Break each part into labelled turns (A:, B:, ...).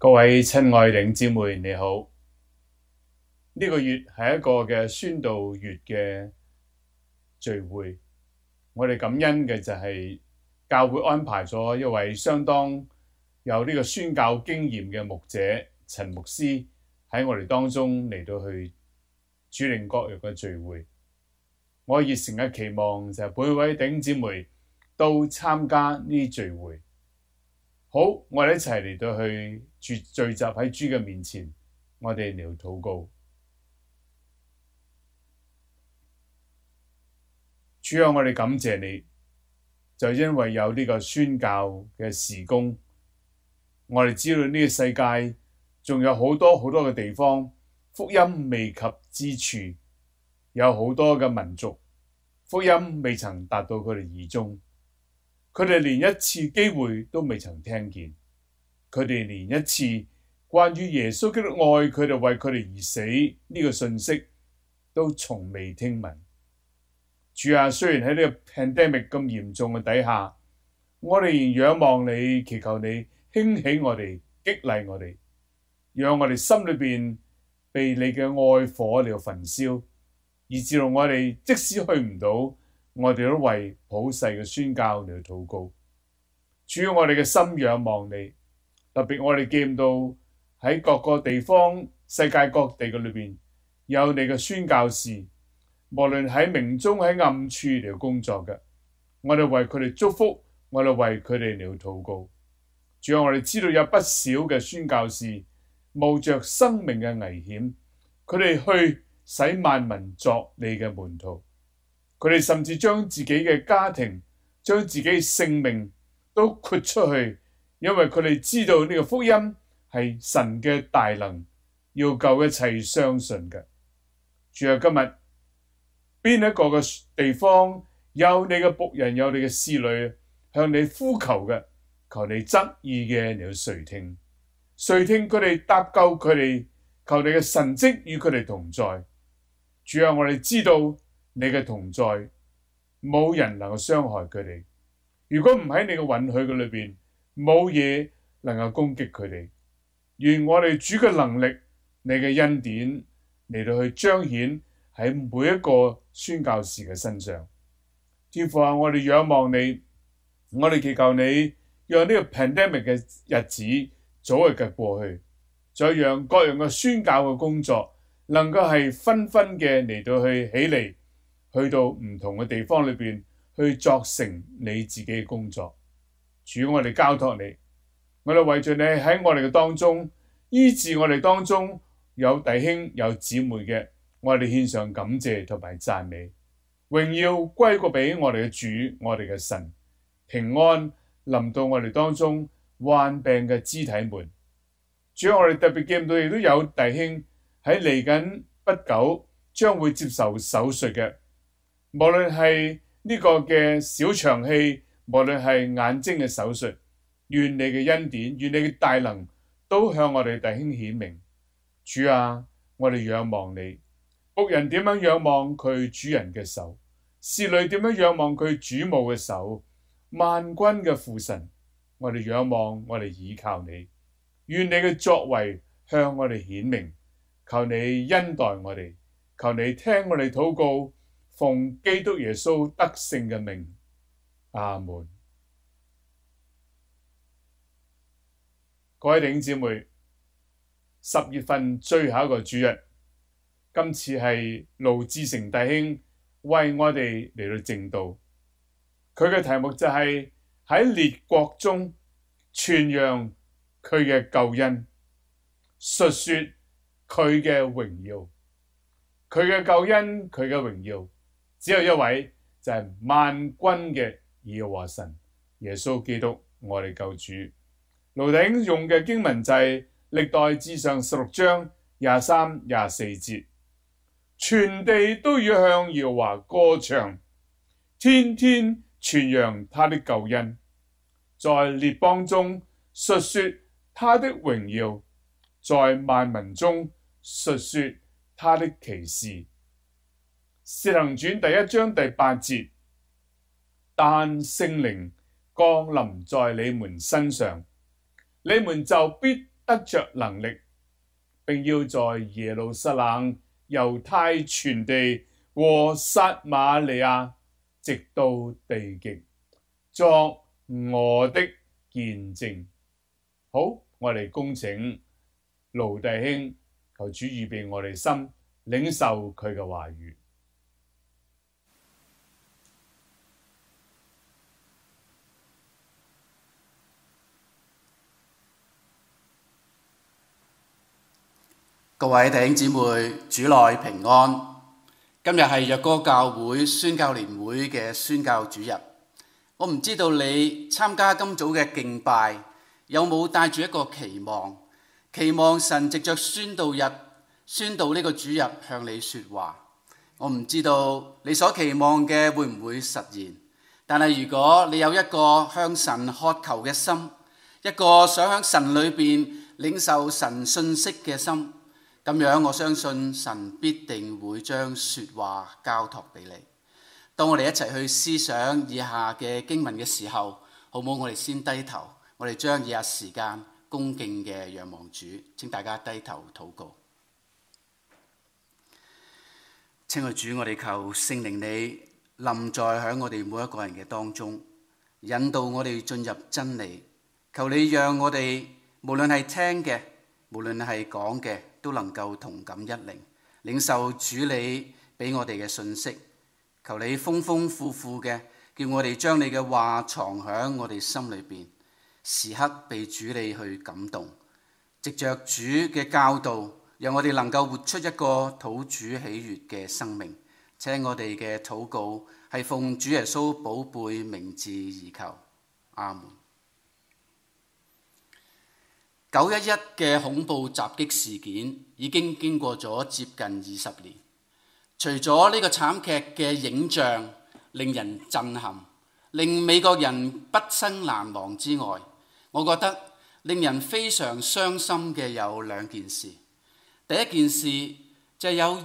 A: 各位親愛弟兄姊妹，你好。呢個月係一個嘅宣道月嘅聚會，我哋感恩嘅就係教會安排咗一位相當有呢個宣教經驗嘅牧者陳牧師喺我哋當中嚟到去主領各樣嘅聚會。我熱誠嘅期望就係每位弟兄姊妹都參加呢啲聚會。好，我哋一齊嚟到去聚集喺主嘅面前，我哋嚟禱告。主啊，我哋感謝你，就因為有呢個宣教嘅事工，我哋知道呢個世界仲有好多好多嘅地方，福音未及之處，有好多嘅民族，福音未曾達到佢哋耳中。佢哋連一次機會都未曾聽見，佢哋連一次關於耶穌基督愛佢哋為佢哋而死呢個信息都從未聽聞。主啊，雖然喺呢個 pandemic 咁嚴重嘅底下，我哋仍仰望你，祈求你興起我哋，激勵我哋，讓我哋心裏邊被你嘅愛火嚟到焚燒，以至到我哋即使去唔到，我哋都為普世嘅宣教嚟禱告。主要我哋嘅心仰望你，特別我哋見到喺各個地方、世界各地嘅裏邊有你嘅宣教士，無論喺明中喺暗處嚟工作嘅，我哋為佢哋祝福，我哋為佢哋嚟禱告。主要我哋知道有不少嘅宣教士冒着生命嘅危險，佢哋去使萬民作你嘅門徒。佢哋甚至將自己嘅家庭、將自己嘅性命都豁出去，因為佢哋知道呢個福音係神嘅大能，要救一切相信嘅。主啊，今日邊一個嘅地方有你嘅僕人，有你嘅使女向你呼求嘅，求你側意嘅嚟到垂聽，垂聽佢哋搭救佢哋，求你嘅神蹟與佢哋同在。主啊，我哋知道你嘅同在，冇人能夠傷害佢哋。如果唔喺你嘅允許嘅裏邊，冇嘢能夠攻擊佢哋。願我哋主嘅能力，你嘅恩典嚟到去彰顯喺每一個宣教士嘅身上。天父啊，我哋仰望你，我哋祈求你，讓呢個 pandemic 嘅日子早日嘅過去，再讓各樣嘅宣教嘅工作能夠係紛紛嘅嚟到去起嚟，去到唔同嘅地方裏邊去作成你自己嘅工作。主，我哋交託你，我哋為著你喺我哋嘅當中醫治我哋當中有弟兄有姊妹嘅，我哋獻上感謝同埋讚美，榮耀歸過俾我哋嘅主，我哋嘅神，平安臨到我哋當中患病嘅肢體們。主，我哋特別見到亦都有弟兄喺嚟緊不久將會接受手術嘅，無論係呢個嘅小腸氣，無論係眼睛嘅手術，願你嘅恩典，願你嘅大能都向我哋弟兄顯明。主啊，我哋仰望你，僕人點樣仰望佢主人嘅手，侍女點樣仰望佢主母嘅手，萬軍嘅父神，我哋仰望，我哋倚靠你，願你嘅作為向我哋顯明，求你恩待我哋，求你聽我哋禱告，奉基督耶穌得勝嘅名，阿門。各位弟兄姊妹，10月份最後一個主日，今次係盧志成弟兄為我哋嚟到證道，佢嘅題目就係喺列國中傳揚佢嘅救恩，述說佢嘅榮耀，佢嘅救恩，佢嘅榮耀，只有一位，就係萬軍嘅耶和華神，耶穌基督，我哋救主。盧弟兄用嘅經文就係歷代志上16章23、24節，全地都要向耶和華歌唱，天天傳揚他的救恩，在列邦中述說他的榮耀，在萬民中述說他的奇事。使徒行傳第1章第8節，但聖靈降臨在你們身上，你們就必得着能力，並要在耶路撒冷、猶太全地和撒瑪利亞，直到地極，作我的見證。好，我哋恭請盧弟兄，求主預備我哋心，領受佢嘅話語。
B: 各位弟兄姊妹，主內平安。今日係若歌教會宣教年會嘅宣教主日。我唔知道你參加今早嘅敬拜有冇帶住一個期望神藉着宣道呢個主日向你說話。我唔知道你所期望嘅會唔會實現，但係如果你有一個向神渴求嘅心，一個想喺神裏邊領受神信息嘅心，咁樣我相信神必定會將說話交託俾你。當我哋一齊去思想以下嘅經文嘅時候，好唔好？我哋先低頭，我哋將以下時間恭敬嘅仰望主。請大家低頭禱告。親愛主，我哋求聖靈你臨在喺我哋每一個人嘅當中，引導我哋進入真理。求你讓我哋無論係聽嘅，無論係講嘅，都能夠同感一靈，領受主你俾我哋嘅信息。求你豐豐富富嘅，叫我哋將你嘅話藏喺我哋心裏邊，時刻被主你去感動。藉着主嘅教導，讓我哋能夠活出一個討主喜悅嘅生命。請我哋嘅禱告係奉主耶穌寶貝名字而求，阿門。911嘅恐怖襲擊事件已經經過咗接近20年，除咗呢個慘劇嘅影像令人震撼，令美國人畢生難忘之外，我覺得令人非常傷心嘅有兩件事。第一件事就係有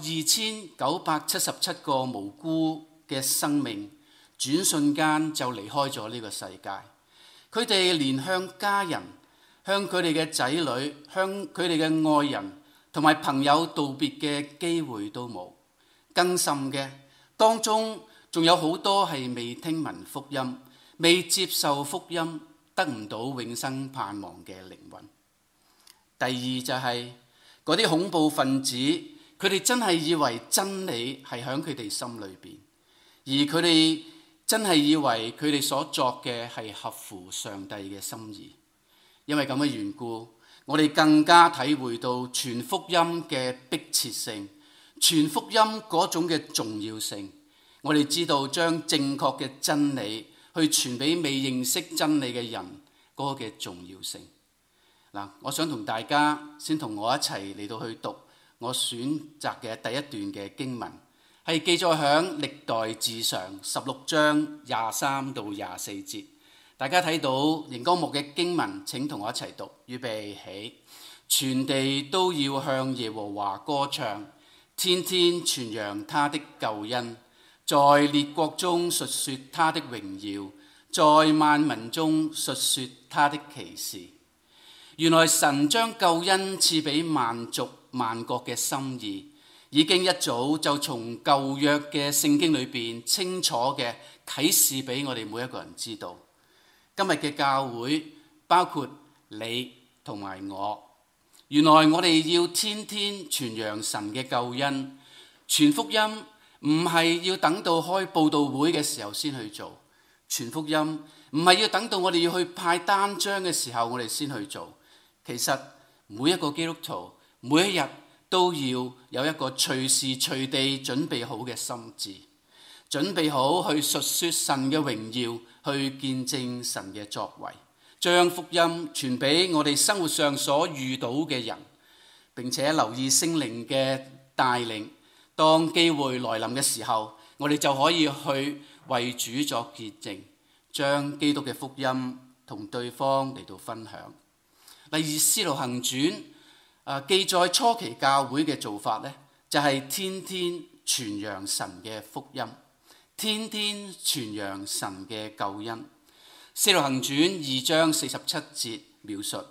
B: 2977個無辜嘅生命轉瞬間就離開咗呢個世界，佢哋連向家人、向佢哋嘅仔女、向佢哋嘅愛人同埋朋友道別嘅機會都冇。更甚嘅，當中仲有好多係未聽聞福音、未接受福音、得唔到永生盼望嘅靈魂。第二就係嗰啲恐怖分子，佢哋真係以為真理係喺佢哋心裏邊，而佢哋真係以為佢哋所作嘅係合乎上帝嘅心意。因為咁嘅緣故，我哋更加體會到傳福音嘅迫切性，傳福音嗰種嘅重要性。我哋知道將正確嘅真理去傳俾未認識真理嘅人嗰個嘅重要性。嗱，我想同大家先同我一齊嚟到去讀我選擇嘅第一段嘅經文，係記載響歷代志上16章23到24節。大家睇到熒光幕嘅經文，請同我一齊讀。預備起，全地都要向耶和華歌唱，天天傳揚他的救恩，在列國中述說他的榮耀，在萬民中述說他的奇事。原來神將救恩賜俾萬族萬國嘅心意，已經一早就從舊約嘅聖經裏邊清楚嘅啟示俾我哋每一個人知道。今日嘅教會包括你同埋我，原來我哋要天天傳揚神嘅救恩，傳福音唔係要等到開佈道會嘅時候先去做，傳福音唔係要等到我哋要去派單張嘅時候我哋先去做。其實每一個基督徒每一日都要有一個隨時隨地準備好嘅心志，準備好去述說神嘅榮耀，去見證神嘅作為，將福音傳俾我哋生活上所遇到嘅人，並且留意聖靈嘅帶領。當機會來臨嘅時候，我哋就可以去為主作見證，將基督嘅福音同對方嚟到分享。例如《使徒行傳》記載初期教會嘅做法呢，就係天天傳揚神嘅福音，天天傳揚神嘅救恩。《使徒行傳》2章47節描述，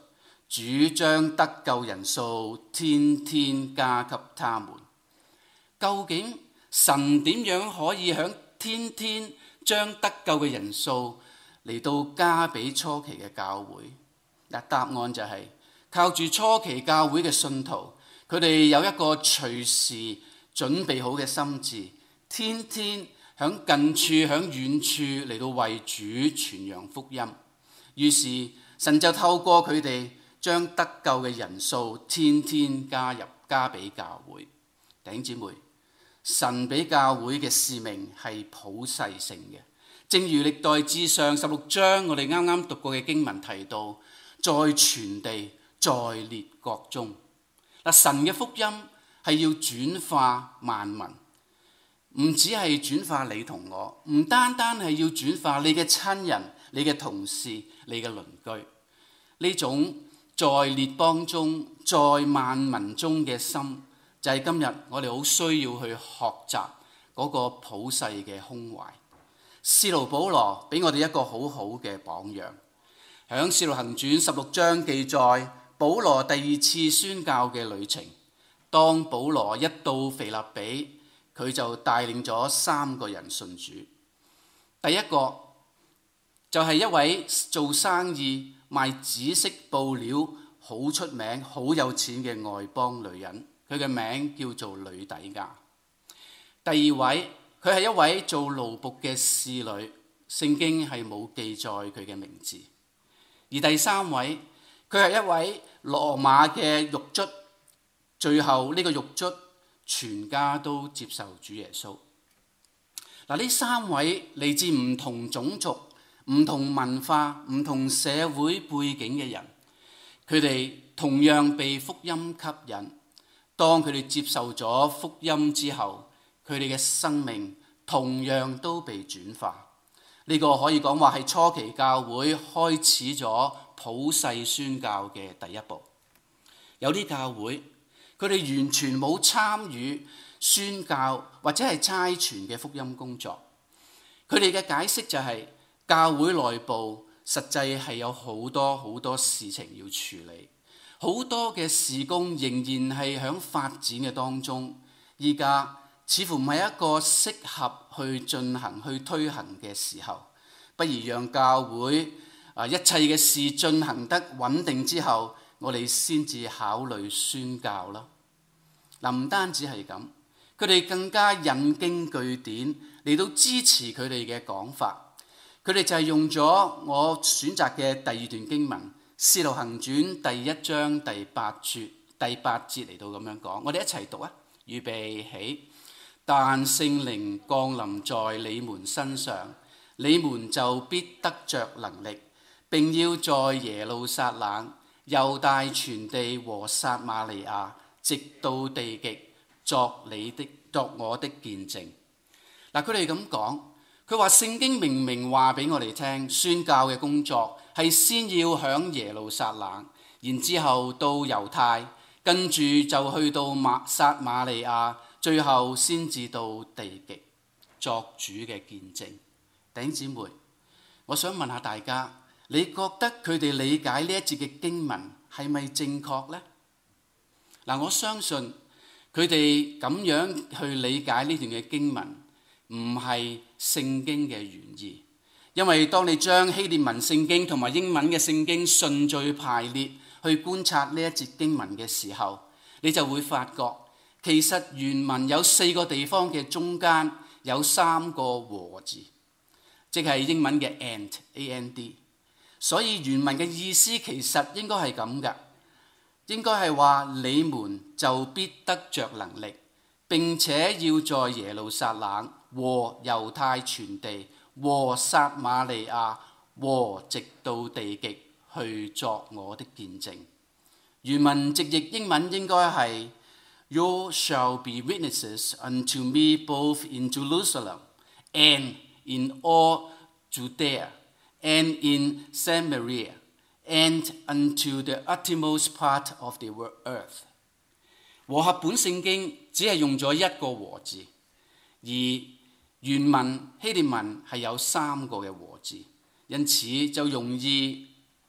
B: 主將得救人數天天加給他們。究竟神點樣可以響天天將得救嘅人數嚟到加俾初期嘅教會？答案就係靠住初期教會嘅信徒，佢哋有一個隨時準備好嘅心志，天天響近處響遠處嚟到為主傳揚福音。於是神就透過佢哋將得救嘅人數天天加俾教會。弟兄姊妹，神俾教會嘅使命係普世性嘅，正如歷代志上16章我哋啱啱讀過嘅經文提到，在全地，在列國中。神嘅福音係要轉化萬民，唔只係轉化你同我，唔單單係要轉化你嘅親人、你嘅同事、你嘅鄰居。呢種在列邦中、在萬民中嘅心，就係今日我哋好需要去學習嗰個普世嘅胸懷。使徒保羅俾我哋一個好好嘅榜樣。響《使徒行傳》16章記載保羅第2次宣教嘅旅程。當保羅一到腓立比，佢就帶領咗3個人信主。第一個就係一位做生意賣紫色布料好出名、好有錢嘅外邦女人，佢嘅名叫做呂底亞。第二位，佢係一位做奴僕嘅侍女，聖經係冇記載佢嘅名字。而第三位，佢係一位羅馬嘅獄卒，最後呢個獄卒全家都接受主耶穌。呢3位嚟自唔同種族、唔同文化、唔同社會背景嘅人，佢哋同樣被福音吸引。當佢哋接受咗福音之後，佢哋嘅生命同樣都被轉化。呢個可以講話係初期教會開始咗普世宣教嘅第一步。有啲教會，佢哋完全冇參與宣教或者係差傳嘅福音工作。佢哋嘅解釋就係教會內部實際係有好多事情要處理，好多嘅事工仍然係響發展嘅當中。依家似乎唔係一個適合去進行、去推行嘅時候，不如讓教會一切嘅事進行得穩定之後，我哋先至考慮宣教啦。唔單止係咁，佢哋更加引經據典嚟到支持佢哋嘅講法。佢哋就係用咗我選擇嘅第2段經文《使徒行傳》第1章第8節嚟到咁樣講。我哋一齊讀啊！預備起。但聖靈降臨在你們身上，你們就必得着能力，並要在耶路撒冷、猶大全地和撒瑪利亞，直到地極，作我的見證。佢哋咁講，佢話聖經明明話俾我哋聽，宣教嘅工作係先要響耶路撒冷，然之後到猶太，跟住就去到撒瑪利亞，最後先至到地極，作主嘅見證。弟兄姊妹，我想問下大家，你覺得佢哋理解呢一節嘅經文係咪正確呢？我相信佢哋咁樣去理解呢段嘅經文，唔係聖經嘅原意。因為當你將希臘文聖經同埋英文嘅聖經順序排列去觀察呢一節經文嘅時候，你就會發覺其實原文有4個地方嘅中間有3個和字，即係英文嘅 and，A-N-D。所以原文嘅意思其實應該係咁嘅，應該係話你們就必得着能力，並且要在耶路撒冷和猶太全地和撒瑪利亞和直到地極去作我的見證。原文直譯英文應該係 You shall be witnesses unto me both in Jerusalem and in all Judea and in Samaria and unto the uttermost part of the earth。 和合本聖經只係用咗1個和字，而原文希臘文係有3個嘅和字，因此就容易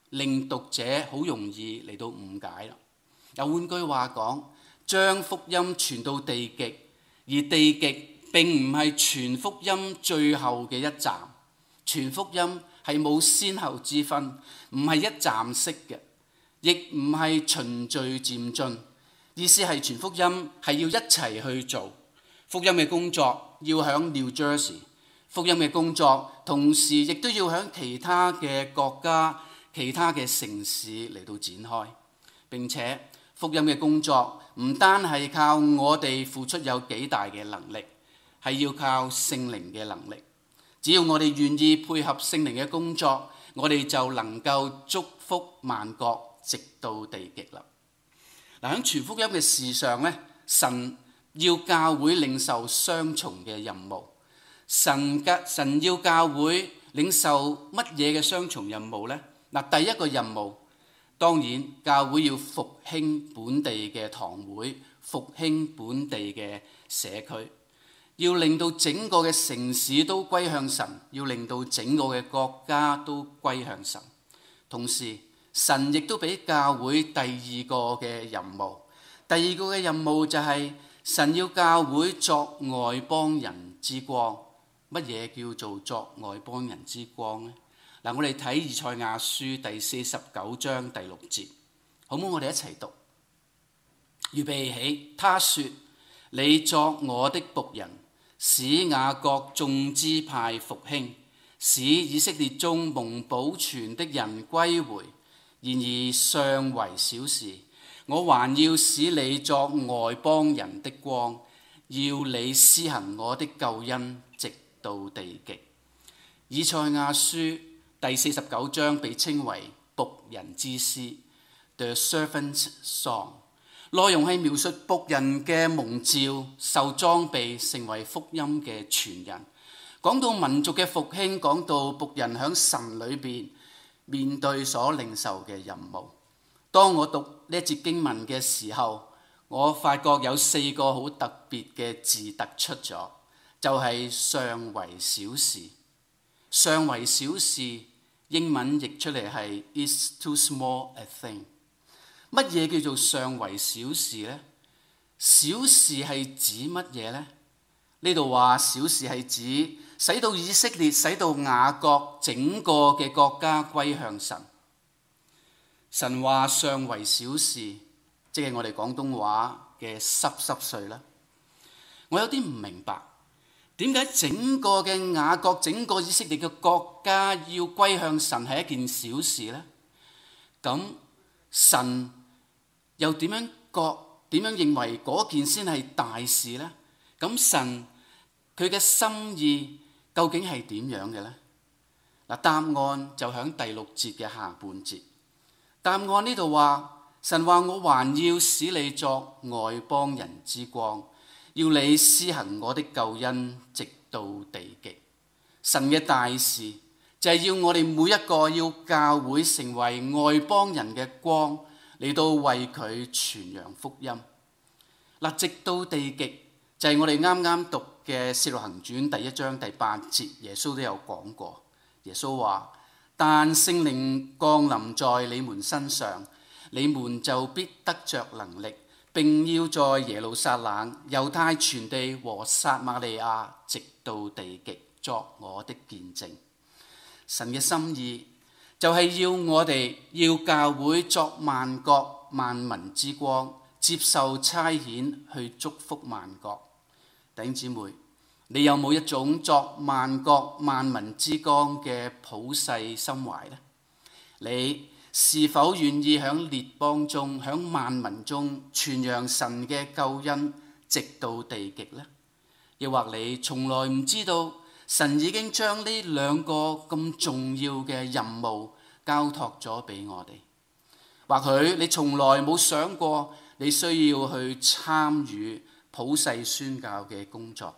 B: 令讀者好容易嚟到誤解啦。又換句話講，將福音傳到地極，而地極並唔係傳福音最後嘅一站。傳福音係冇先後之分，唔係一站式嘅，亦唔係循序漸進。意思係傳福音係要一齊去做。福音嘅工作要響 New Jersey， 福音嘅工作同時亦都要響其他嘅國家、其他嘅城市嚟到展開。並且福音嘅工作唔單係靠我哋付出有幾大嘅能力，係要靠聖靈嘅能力。只要我哋願意配合聖靈嘅工作，我哋就能夠祝福萬國直到地極啦。嗱，喺傳福音嘅事上咧，神要教會領受雙重嘅任務。神要教會領受乜嘢嘅雙重任務呢？嗱，第一個任務當然教會要復興本地嘅堂會，復興本地嘅社區，要令到整個嘅城市都歸向神，要令到整個嘅國家都歸向神。同時神亦都俾教會第二個嘅任務，第二個嘅任務就係神要教會作外邦人之光。乜嘢叫做作外邦人之光呢？嗱，我哋睇以賽亞書第49章第6節，好唔好？我哋一齊讀。預備起，他說：你作我的僕人，使雅各眾支派復興，使以色列中蒙保存的人歸回。然而尚為小事，我還要使你作外邦人的光，要你施行我的救恩直到地極。以賽亞書第49章被稱為僕人之詩 The Servant's Song， 內容係描述僕人嘅蒙召、受裝備成為福音嘅傳人，講到民族嘅復興，講到僕人喺神裏邊面對所領受嘅任務。當我讀呢一節經文嘅時候，我發覺有4個好特別嘅字突出咗，就係尚為小事。尚為小事，英文譯出嚟係 It's too small a thing。乜嘢叫做尚為小事呢？小事係指乜嘢呢？呢度話小事係指使到以色列、使到雅各整個嘅國家歸向神。神話尚為小事，即係我哋廣東話嘅濕濕碎啦。我有啲唔明白，點解整個嘅雅各、整個以色列嘅國家要歸向神係一件小事呢？咁神又點樣認為嗰件先係大事呢？咁神佢嘅心意究竟係點樣嘅呢？嗱，答案就喺第6節嘅下半節。答案呢度話，神話我還要使你作外邦人之光，要你施行我的救恩直到地極。神嘅大事就係要我哋每一個要教會成為外邦人嘅光，嚟到為佢傳揚福音。嗱，直到地極就係我哋啱啱讀嘅《使徒行傳》第1章第8節，耶穌都有講過。耶穌話：但聖靈降臨在你們身上，你們就必得着能力，並要在耶路撒冷、猶太全地和撒瑪利亞直到地極作我的見證。神嘅心意就係要我哋要教會作萬國萬民之光，接受差遣去祝福萬國。弟兄姊妹，你有冇一種作萬國萬民之光嘅普世心懷呢？你是否願意喺列邦中、喺萬民中傳揚神嘅救恩，直到地極呢？又或你從來唔知道神已經將呢2個咁重要嘅任務交託咗俾我哋？或許你從來冇想過你需要去參與普世宣教嘅工作。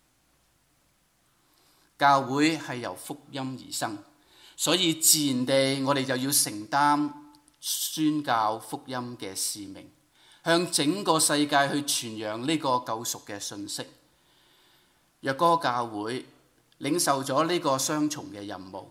B: 教會係由福音而生，所以自然地我哋就要承擔宣教福音嘅使命，向整個世界去傳揚呢個救贖嘅信息。若果教會領受咗呢個雙重嘅任務，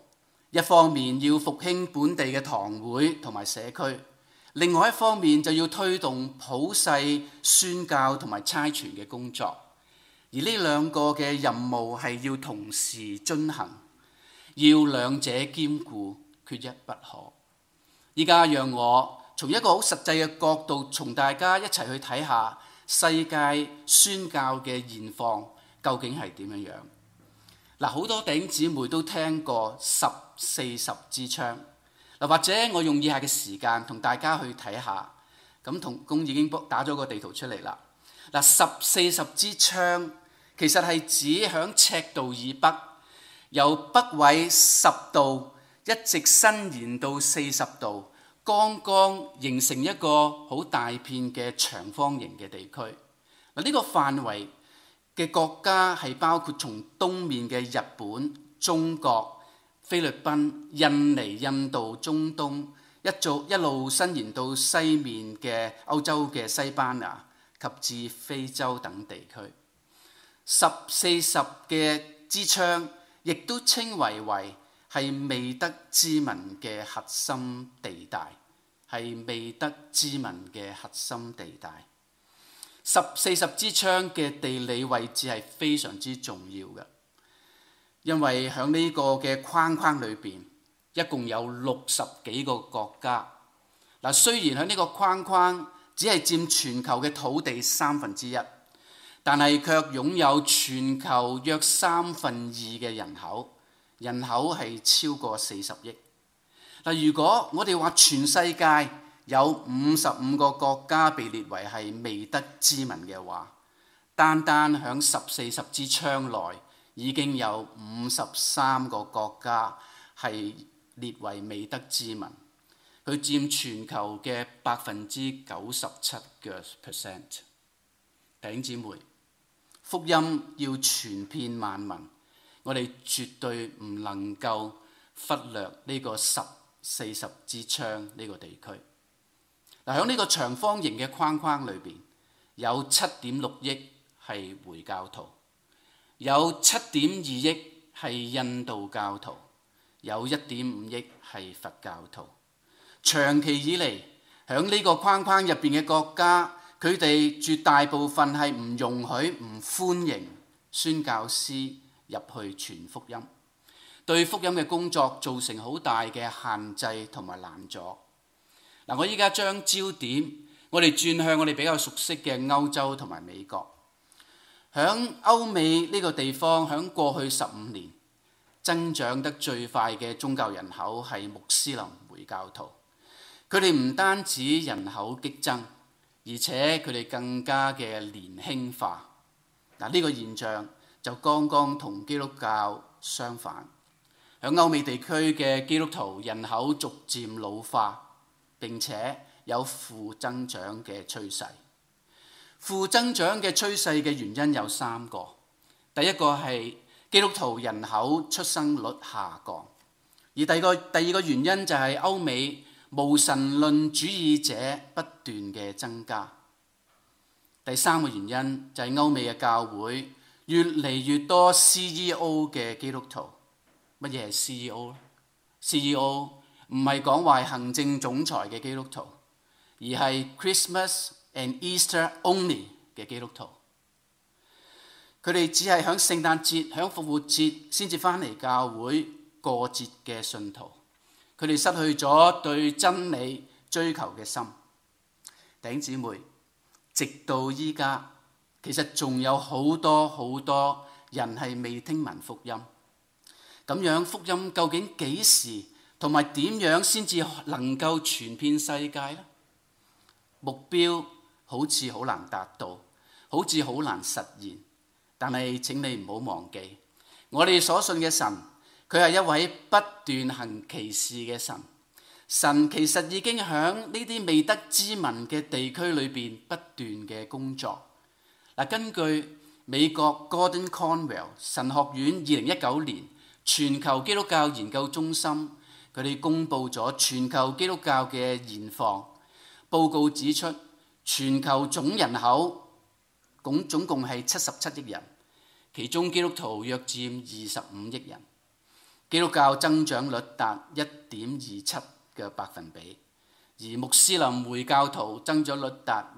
B: 一方面要復興本地嘅堂會同埋社區，另外一方面就要推動普世宣教同埋差傳嘅工作。而呢兩個嘅任務係要同時進行，要兩者兼顧，缺一不可。依家讓我從一個好實際嘅角度，從大家一齊去睇下世界宣教嘅現況究竟係點樣樣。嗱，好多弟兄姊妹都聽過10-40支槍。嗱，或者我用以下嘅時間同大家去睇下。咁同工已經打咗個地圖出嚟啦。嗱，10-40支槍其實係指響赤道以北，由北緯10度一直伸延到40度，剛剛形成一個好大片嘅長方形嘅地區。嗱，呢個範圍嘅國家係包括從東面嘅日本、中國、菲律賓、印尼、印度、中東一路伸延到西面嘅歐洲嘅西班牙及至非洲等地區。10-40嘅支槍亦都稱為係未得之民嘅核心地帶，係未得之民嘅核心地帶。10-40支槍嘅地理位置係非常之重要嘅，因為喺呢個嘅框框裏邊，一共有60幾個國家。嗱，雖然喺呢個框框只係佔全球嘅土地1/3，但係卻擁有全球約2/3嘅人口，人口係超過40億。嗱，如果我哋話全世界有55個國家被列為係未得之民嘅話，單單響10-40支槍內已經有53個國家係列為未得之民，佢佔全球嘅97%。弟兄姊妹，福音要傳遍萬民，我哋絕對唔能夠忽略呢個10-40支槍呢個地區。嗱，喺呢個長方形嘅框框裏邊，有7.6億係回教徒，有7.2億係印度教徒，有1.5億係佛教徒。長期以嚟，喺呢個框框入邊嘅國家，佢哋絕大部分係唔容許、唔歡迎宣教師入去傳福音，對福音嘅工作造成好大嘅限制同埋攔阻。嗱，我依家將焦點我哋轉向我哋比較熟悉嘅歐洲同埋美國。響歐美呢個地方，響過去15年增長得最快嘅宗教人口係穆斯林回教徒。佢哋唔單止人口激增，而且佢哋更加嘅年輕化。嗱，呢個現象就剛剛同基督教相反。響歐美地區嘅基督徒人口逐漸老化，並且有負增長嘅趨勢。負增長嘅趨勢嘅原因有3個。第一個係基督徒人口出生率下降，而第二個原因就係歐美無神論主義者不斷嘅增加。第3個原因就係歐美嘅教會越嚟越多 CEO 嘅基督徒。乜嘢係 CEO 呢？ CEO 唔係講話行政總裁嘅基督徒，而係 Christmas and Easter only 嘅基督徒。佢哋只係響聖誕節、響復活節先至返嚟教會過節嘅信徒。佢哋失去咗對真理追求嘅心。弟兄姊妹，直到依家，其實仲有好多人係未聽聞福音。咁樣福音究竟幾時同埋點樣先至能夠傳遍世界呢？目標好似好難達到，好似好難實現。但係請你唔好忘記，我哋所信嘅神，佢係一位不斷行奇事嘅神。神其實已經喺呢啲未得之民嘅地區裏邊不斷嘅工作。嗱，根據美國 Gordon Conwell 神學院2019年全球基督教研究中心，佢哋公布咗全球基督教嘅現況。報告指出，全球總人口總共係77億人，其中基督徒約佔25億人。 基督教增長率達 1.27 嘅百分比，而穆斯林回教徒增長率達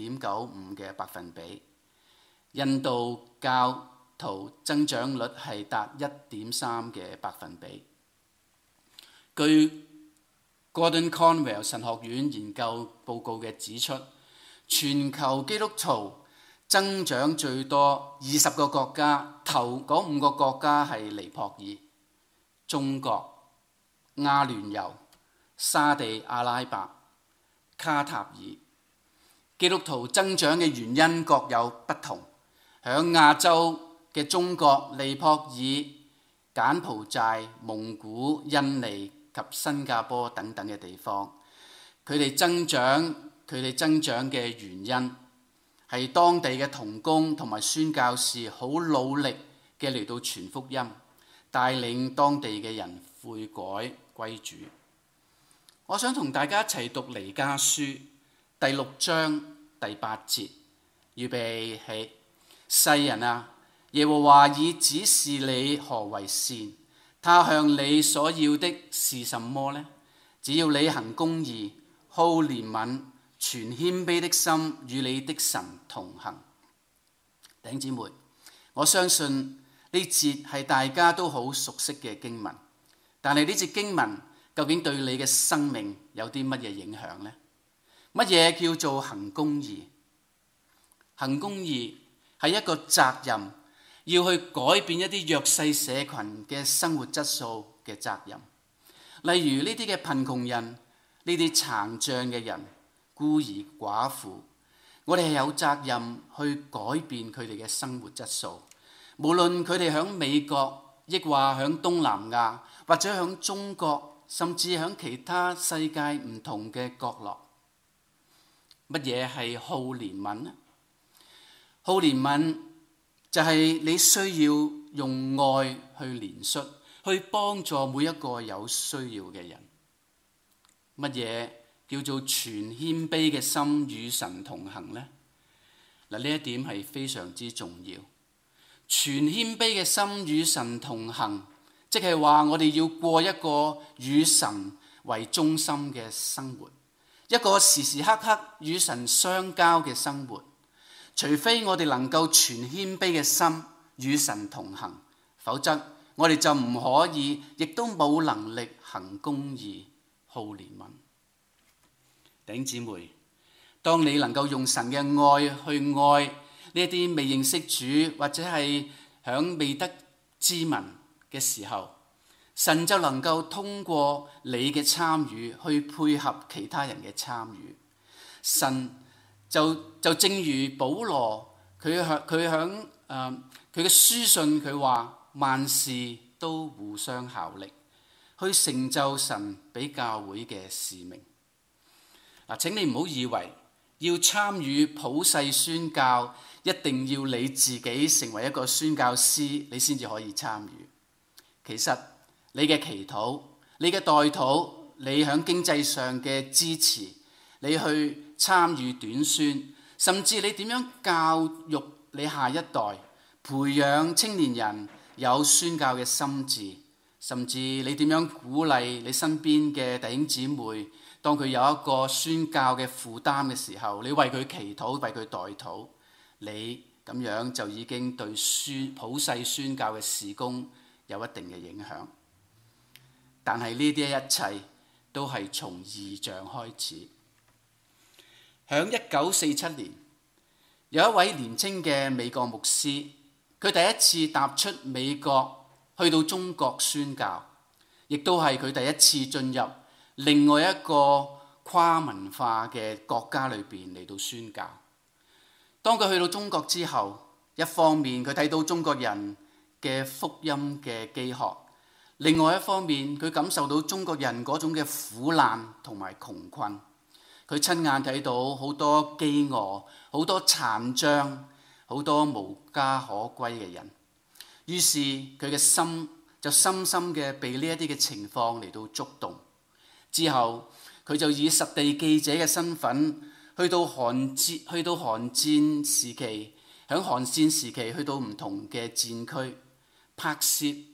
B: 1.95 嘅百分比，印度教徒增長率係達 1.3 嘅百分比。據 Gordon Conwell 神學院研究報告嘅指出，全球基督徒增長最多20個國家，頭嗰5個國家係尼泊爾、中國、阿聯酋、沙地阿拉伯、卡塔爾。基督徒增長嘅原因各有不同。響亞洲嘅中國、尼泊爾、柬埔寨、蒙古、印尼及新加坡等等嘅地方，佢哋增長嘅原因係當地嘅同工同埋宣教士好努力嘅嚟到傳福音，帶領當地嘅人悔改歸主。我想同大家一齊讀彌迦書第6章第8節，預備起。世人啊，耶和華已指示你何為善，他向你所要的是什麼呢？只要你行公義、好憐憫、存謙卑的心，與你的神同行。弟兄姊妹，我相信呢節係大家都好熟悉嘅經文，但係呢節經文究竟對你嘅生命有啲乜嘢影響呢？乜嘢叫做行公義？行公義係一個責任，要去改變一啲弱勢社群嘅生活質素嘅責任。例如呢啲嘅貧窮人、呢啲殘障嘅人、孤兒寡婦，我哋係有責任去改變佢哋嘅生活質素。無論佢哋響美國，抑或響東南亞，或者響中國，甚至響其他世界唔同嘅角落。乜嘢係好憐憫呢？好憐憫就係你需要用愛去憐恤，去幫助每一個有需要嘅人。乜嘢叫做全謙卑嘅心與神同行呢？嗱，呢一點係非常之重要。全謙卑嘅心與神同行，即係話我哋要過一個與神為中心嘅生活，一個時時刻刻與神相交嘅生活。除非我哋能夠全謙卑嘅心與神同行，否則我哋就唔可以，亦都冇能力行公義、好憐憫。弟兄姊妹，當你能夠用神嘅愛去愛呢啲未認識主或者係響未得之民嘅時候，神就能夠通過你嘅參與去配合其他人嘅參與。神就正如保羅佢響佢嘅書信，佢話萬事都互相效力，去成就神俾教會嘅使命。嗱，請你唔好以為要參與普世宣教，一定要你自己成為一個宣教師，你先至可以參與。其實你嘅祈禱、你嘅代禱、你響經濟上嘅支持，你去參與短宣，甚至你點樣教育你下一代，培養青年人有宣教嘅心志，甚至你點樣鼓勵你身邊嘅弟兄姊妹，當佢有一個宣教嘅負擔嘅時候，你為佢祈禱，為佢代禱，你咁樣就已經對普世宣教嘅事工有一定嘅影響。但係呢啲一切都係從異象開始。響1947年，有一位年輕嘅美國牧師，佢第一次踏出美國去到中國宣教，亦都係佢第一次進入另外一個跨文化嘅國家裏邊嚟到宣教。當佢去到中國之後，一方面佢睇到中國人嘅福音嘅飢渴，另外一方面佢感受到中國人嗰種嘅苦難同埋窮困。佢親眼睇到好多飢餓、好多殘障、好多無家可歸嘅人，於是佢嘅心就深深嘅被呢一啲嘅情況嚟到觸動。之後佢就以實地記者嘅身份去到韓戰時期，響韓戰時期去到唔同嘅戰區拍攝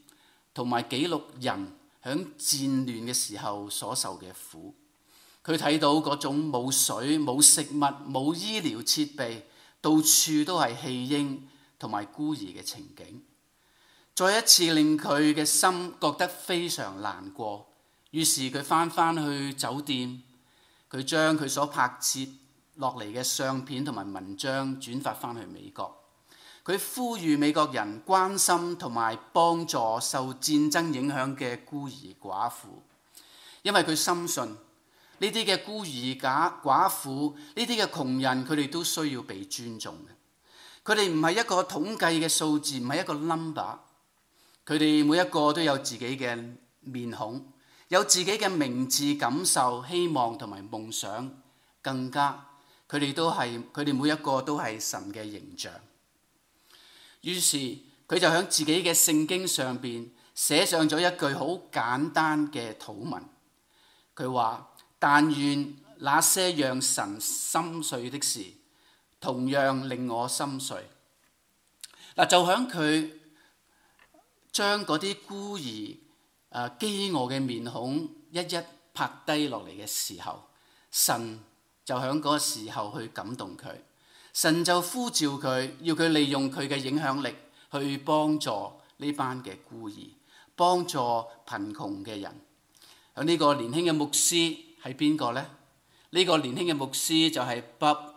B: 同埋記錄人喺戰亂嘅時候所受嘅苦。佢睇到嗰種冇水、冇食物、冇醫療設備，到處都係棄嬰同埋孤兒嘅情景，再一次令佢嘅心覺得非常難過。於是佢返去酒店，佢將佢所拍攝落嚟嘅相片同埋文章轉發返去美國。佢呼籲美國人關心同埋幫助受戰爭影響嘅孤兒寡婦，因為佢深信呢啲嘅孤兒寡婦，呢啲嘅窮人，佢哋都需要被尊重嘅。佢哋唔係一個統計嘅數字，唔係一個 number。佢哋每一個都有自己嘅面孔，有自己嘅名字、感受、希望同埋夢想，更加佢哋每一個都係神嘅形象。於是佢就喺自己嘅聖經上邊寫上咗一句好簡單嘅禱文。佢話：但願那些讓神心碎的事，同樣令我心碎。嗱，就喺佢將嗰啲孤兒飢餓嘅面孔一一拍低落嚟嘅時候，神就喺嗰個時候去感動佢。神就呼召佢，要佢利用佢嘅影響力去幫助呢班嘅孤兒，幫助貧窮嘅人。有呢個年輕嘅牧師係邊個呢？呢個年輕嘅牧師就係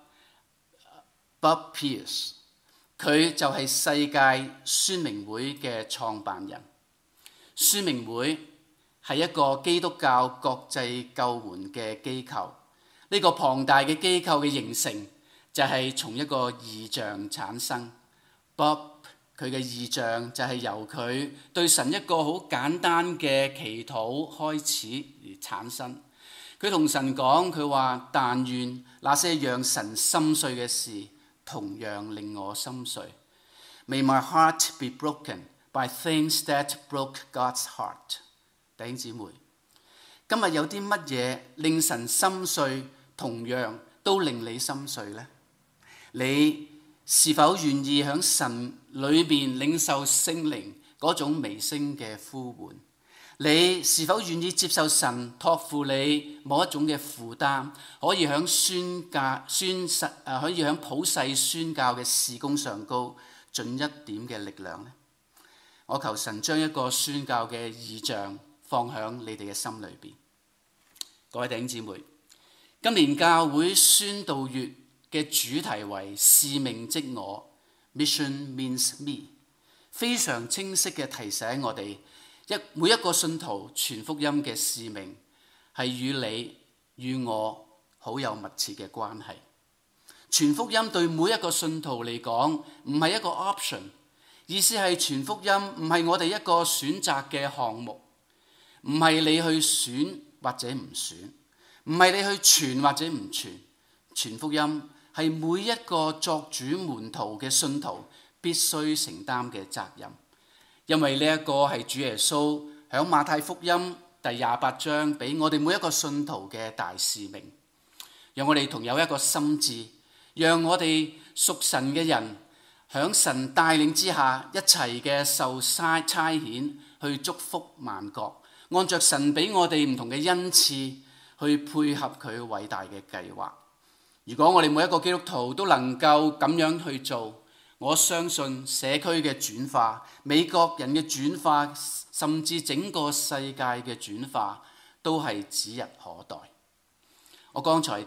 B: Bob Pierce， 佢就係世界宣明會嘅創辦人。宣明會係一個基督教國際救援嘅機構。呢個龐大嘅機構嘅形成就係從一個異象產生。Bob 佢嘅異象就係由佢對神一個好簡單嘅祈禱開始而產生。佢同神講，佢話：但願那些讓神心碎嘅事，同樣令我心碎。May my heart be broken by things that broke God's heart。弟兄姊妹，今日有啲乜嘢令神心碎，同樣都令你心碎呢？你是否願意喺神裏邊領受聖靈嗰種微聲嘅呼喚？你是否願意接受神託付你某一種嘅負擔，可以喺可以喺普世宣教嘅事工上高盡一點嘅力量呢？我求神將一個宣教嘅異象放喺你哋嘅心裏邊。各位弟兄姊妹，今年教會宣道月嘅主題為使命即我 ，Mission means me， 非常清晰嘅提醒我哋，每一個信徒傳福音嘅使命係與你與我好有密切嘅關係。傳福音對每一個信徒嚟講唔係一個 option， 意思係傳福音唔係我哋一個選擇嘅項目，唔係你去選或者唔選，唔係你去傳或者唔傳。傳福音係每一個作主門徒嘅信徒必須承擔嘅責任，因為呢一個係主耶穌響馬太福音第28章俾我哋每一個信徒嘅大使命。讓我哋同有一個心志，讓我哋屬神嘅人響神帶領之下一齊嘅受差遣去祝福萬國，按着神俾我哋唔同嘅恩賜去配合佢偉大嘅計劃。如果我哋每一個基督徒都能夠咁樣去做，我相信社區嘅轉化、美國人嘅轉化，甚至整個世界嘅轉化，都係指日可待。我剛才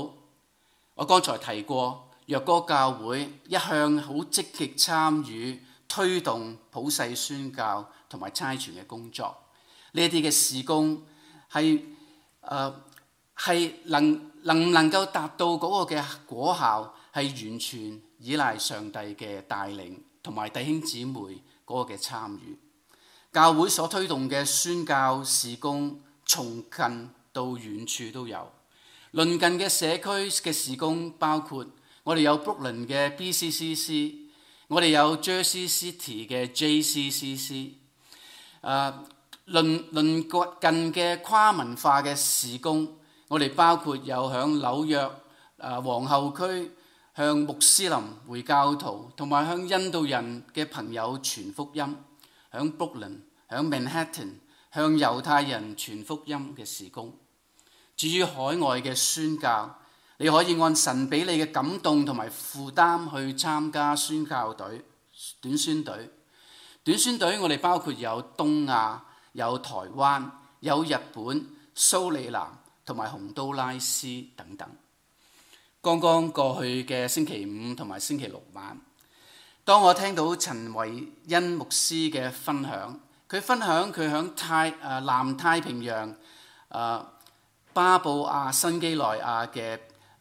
B: 提過，若歌教會一向好積極參與推動普世宣教同埋差傳嘅工作，呢啲嘅事工係能唔能夠達到嗰個嘅果效，係完全依賴上帝嘅帶領同埋弟兄姊妹嗰個嘅參與。教會所推動嘅宣教事工，從近到遠處都有。鄰近嘅社區嘅事工包括我哋有 Brooklyn 嘅 BCCC， 我哋有 Jersey City 嘅 JCCC。鄰近嘅跨文化嘅事工，我哋包括有響紐約皇后區向穆斯林回教徒同埋向印度人嘅朋友傳福音，響 Brooklyn、 響 Manhattan 向猶太人傳福音嘅事工。至於海外嘅宣教，你可以按神俾你嘅感動同埋負擔去參加宣教隊、短宣隊。短宣隊我哋包括有東亞、有台灣、有日本、蘇里南同埋洪都拉斯等等。剛剛過去嘅星期五同埋星期六晚，當我聽到陳維恩牧師嘅分享，佢分享佢響南太平洋巴布亞新幾內亞嘅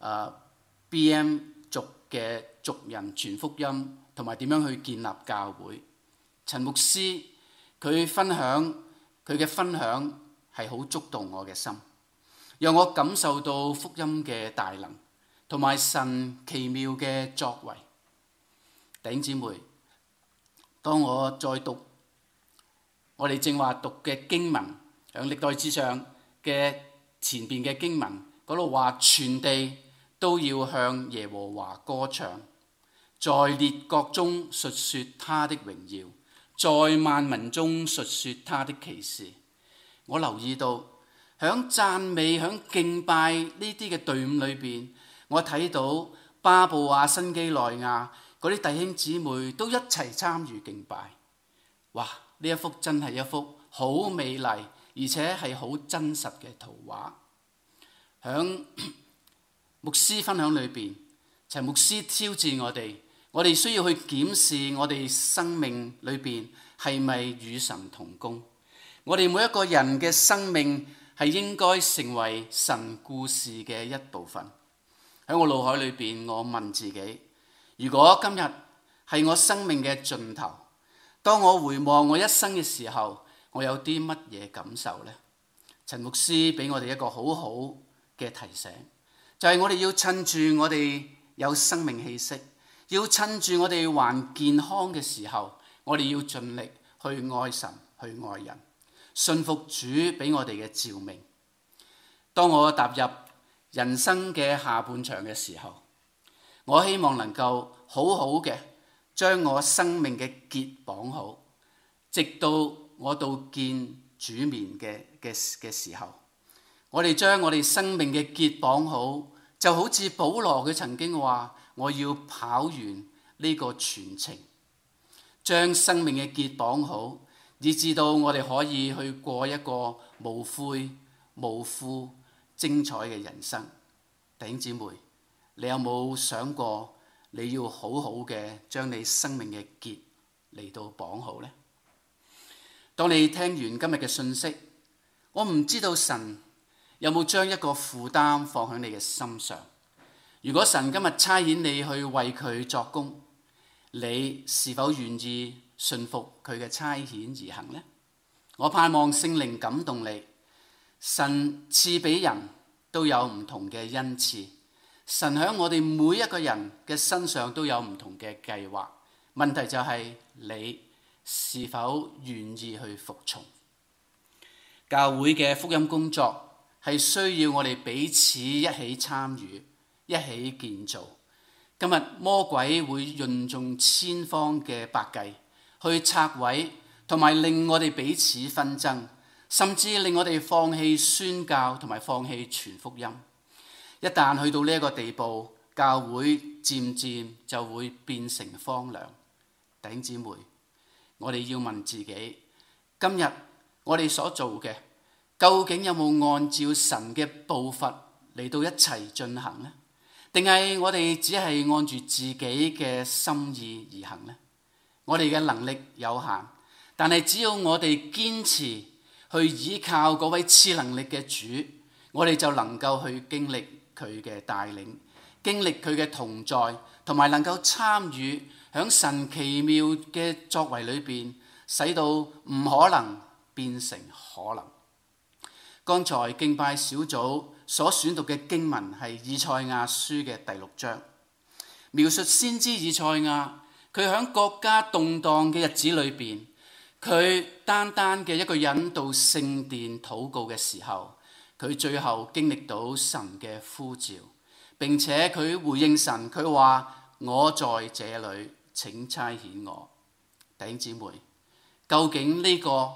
B: BM 族嘅族人傳福音，同埋點樣去建立教會。陳牧師佢嘅分享係好觸動我嘅心，讓我感受到福音嘅大能，同埋神奇妙嘅作為。弟兄姊妹，當我再讀我哋正話讀嘅經文，響歷代志上嘅前邊嘅經文嗰度話，全地都要向耶和華歌唱，在列國中述說他的榮耀，在萬民中述說他的奇事。我留意到響讚美、響敬拜呢啲嘅隊伍裏邊，我睇到巴布亞新幾內亞嗰啲弟兄姊妹都一齊參與敬拜。哇！呢一幅真係一幅好美麗而且係好真實嘅圖畫。響牧師分享裏邊，陳牧師挑戰我哋需要去檢視我哋生命裏邊係咪與神同工。我哋每一個人嘅生命係應該成為神故事嘅一部分。喺我腦海裏邊，我問自己，如果今日係我生命嘅盡頭，當我回望我一生嘅時候，我有啲乜嘢感受呢？陳牧師俾我哋一個好好嘅提醒，就係我哋要趁住我哋有生命氣息，要趁住我哋還健康嘅時候，我哋要盡力去愛神、去愛人，信服主俾我哋嘅召命。當我踏入人生嘅下半場嘅時候，我希望能夠好好嘅將我生命嘅結綁好，直到我到見主面嘅時候，我哋將我哋生命嘅結綁好，就好似保羅佢曾經話，我要跑完呢個全程，將生命嘅結綁好，以至到我哋可以去過一個無悔無負精彩嘅人生。弟兄姊妹，你有冇想過你要好好嘅將你生命嘅結嚟到綁好呢？當你聽完今日嘅信息，我唔知道神有冇將一個負擔放喺你嘅心上。如果神今日差遣你去為佢作工，你是否願意順服佢嘅差遣而行呢？我盼望聖靈感動你。神賜俾人都有唔同嘅恩賜，神喺我哋每一個人嘅身上都有唔同嘅計劃。問題就係你是否願意去服從？教會嘅福音工作係需要我哋彼此一起參與，一起建造。今日魔鬼會用盡千方嘅百計去拆毀，同埋令我哋彼此紛爭，甚至令我哋放棄宣教同埋放棄傳福音。一旦去到呢一個地步，教會漸漸就會變成荒涼。弟兄姊妹，我哋要問自己，今日我哋所做嘅，究竟有冇按照神嘅步伐嚟到一齊進行呢？定係我哋只係按住自己嘅心意而行呢？我哋嘅能力有限，但係只要我哋堅持去依靠嗰位賜能力嘅主，我哋就能夠去經歷佢嘅帶領，經歷佢嘅同在，同埋能夠參與響神奇妙嘅作為裏邊，使到唔可能變成可能。剛才敬拜小組所選讀嘅經文係以賽亞書嘅第6章，描述先知以賽亞，佢響國家動盪嘅日子裏邊，佢單單嘅一個人到聖殿禱告嘅時候，佢最後經歷到神嘅呼召，並且佢回應神，佢話我在這裏，請差遣我。弟兄姊妹，究竟呢個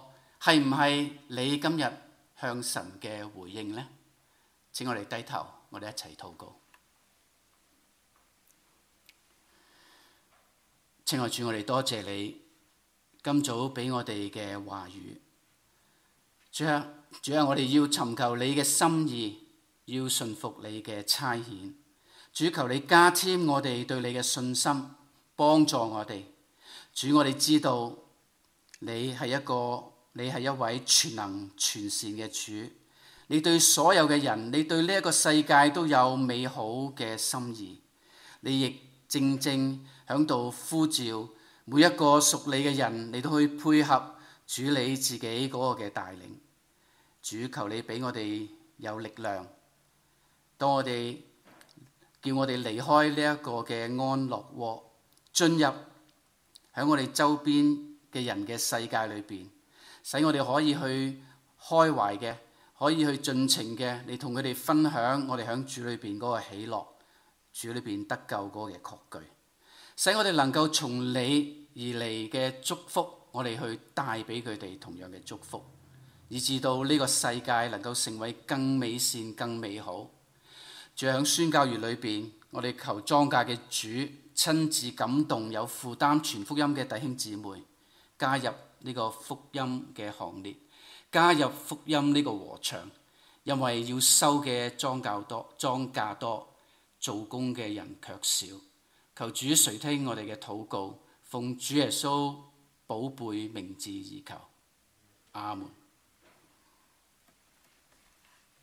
B: 係唔係你今日向神嘅回應呢？請我哋低頭，我哋一齊禱告。親愛主，我哋多謝你今早俾我哋嘅話語。主啊，我哋要尋求你嘅心意，要順服你嘅差遣。主，求你加添我哋對你嘅信心，幫助我哋。主，我哋知道你係一位全能全善嘅主，你對所有嘅人，你對呢一個世界都有美好嘅心意。你亦正響度呼召每一個屬你嘅人嚟到去配合主你自己嗰個嘅帶領。主，求你俾我哋有力量，當我哋叫我哋離開呢一個嘅安樂窩，進入喺我哋周邊嘅人嘅世界裏邊，使我哋可以去開懷嘅，可以去盡情嘅，你同佢哋分享我哋喺主裏邊嗰個喜樂，主裏邊得救嗰個嘅確據，使我哋能夠從你而嚟嘅祝福，我哋去帶俾佢哋同樣嘅祝福，以至到呢個世界能夠成為更美善、更美好。仲喺宣教月裏邊，我哋求莊稼嘅主親自感動有負擔傳福音嘅弟兄姊妹，加入呢個福音嘅行列，加入福音呢個禾場，因為要收嘅莊稼多，做工嘅人卻少。求主垂聽我哋嘅禱告，奉主耶穌寶貝名字而求，阿門。